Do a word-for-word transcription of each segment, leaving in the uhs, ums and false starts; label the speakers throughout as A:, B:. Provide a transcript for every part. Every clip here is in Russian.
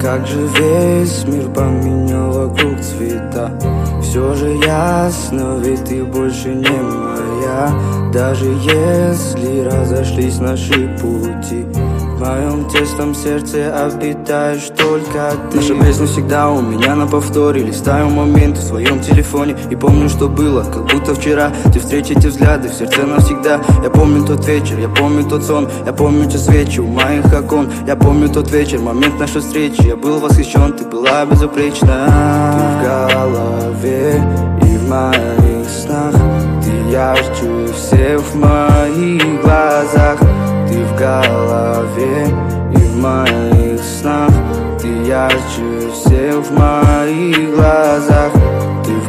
A: Как же весь мир поменял вокруг цвета. Все же ясно, ведь ты больше не моя. Даже если разошлись наши пути, в моем тесном сердце обитаешь только ты. Наша песня всегда у меня на повторе. Листаю моменты в своем телефоне и помню, что было, как будто вчера. Те встречи, эти взгляды в сердце навсегда. Я помню тот вечер, я помню тот сон. Я помню те свечи у моих окон. Я помню тот вечер, момент нашей встречи. Я был восхищен, ты была безупречна. Ты в голове и в моих снах. Ты ярче всех в моих глазах. Ты в голове и в моих снах. Ты ярче всех в моих глазах. Ты в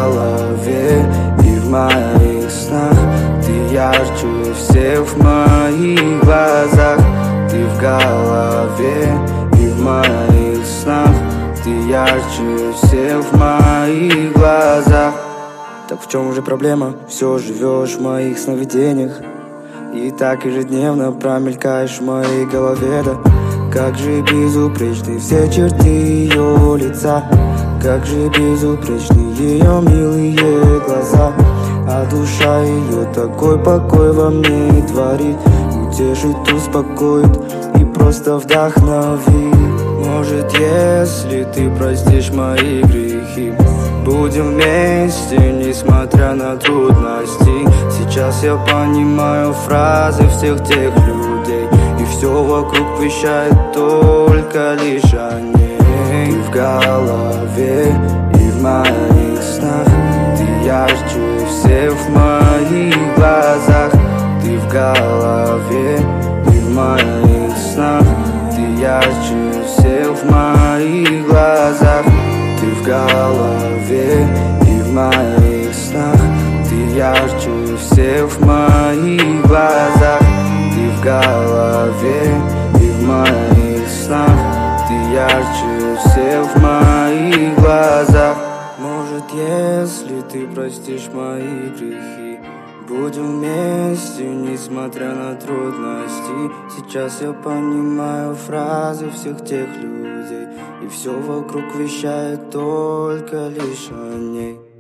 A: голове и в моих снах. Ты ярче всех в моих глазах. Ты в голове и в моих снах. Ты ярче всех в моих глазах. Так в чем же проблема? Все живешь в моих сновидениях. И так ежедневно промелькаешь в моей голове, да. Как же безупречны все черты ее лица. Как же безупречны ее милые глаза. А душа ее такой покой во мне творит. Утешит, успокоит и просто вдохновит. Может, если ты простишь мои грехи, будем вместе, несмотря на трудности. Сейчас я понимаю фразы всех тех людей, и все вокруг вещает только лишь о ней. Ты в голове и в моих снах. Ты ярче всех в моих глазах. Ты в голове и в моих снах. Ты ярче всех в моих глазах. Ты в голове и в моих снах. Ты ярче всех в моих глазах. Ты в голове и в моих снах. Ты ярче всех в моих глазах. Может, если ты простишь мои грехи, будем вместе, несмотря на трудности. Сейчас я понимаю фразы всех тех людей, и все вокруг вещает только лишь о ней.